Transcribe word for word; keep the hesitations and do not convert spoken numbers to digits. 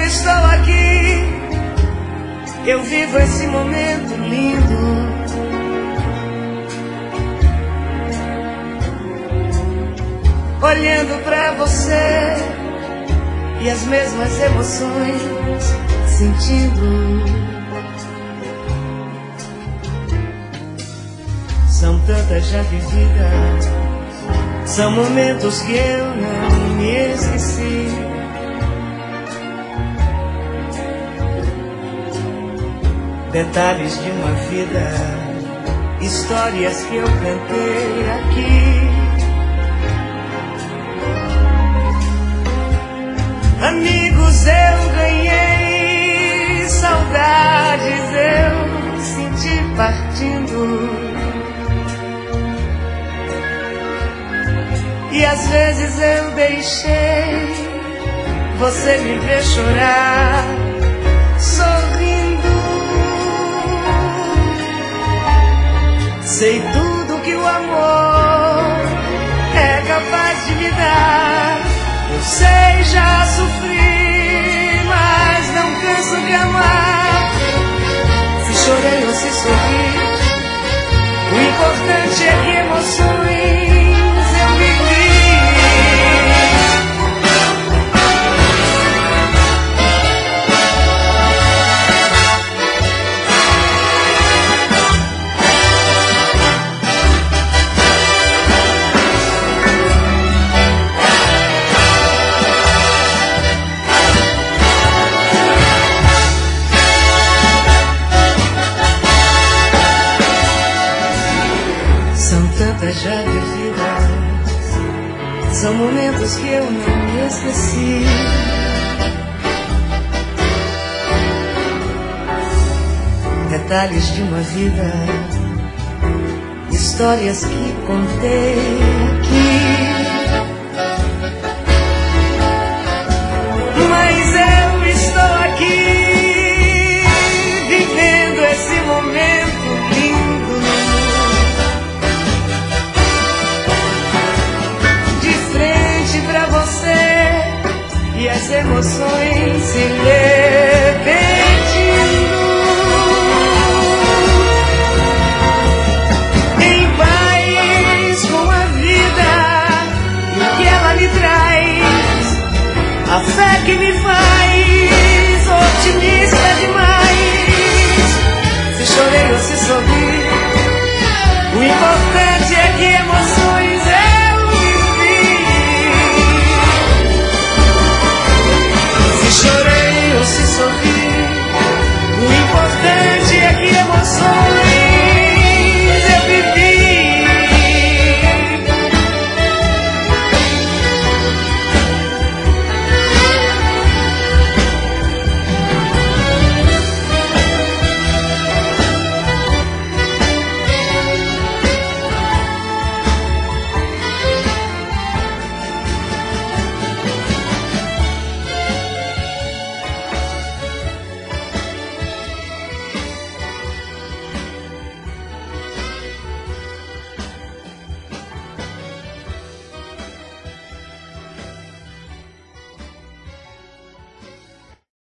estou aqui, eu vivo esse momento lindo. Olhando pra você e as mesmas emoções sentindo. São tantas já vividas, são momentos que eu não me esqueci. Detalhes de uma vida, histórias que eu cantei aqui. Amigos eu ganhei, saudades eu senti partindo. E às vezes eu deixei você me ver chorar, sorrindo. Sei tudo que o amor é capaz de me dar. Eu sei, já sofri, mas não canso de amar. Se chorei ou se sorri, o importante é que emoções eu vivi. Já vividas, são momentos que eu não me esqueci. Detalhes de uma vida, histórias que contei aqui. Mas eu estou aqui, vivendo esse momento lindo. E as emoções se lembram.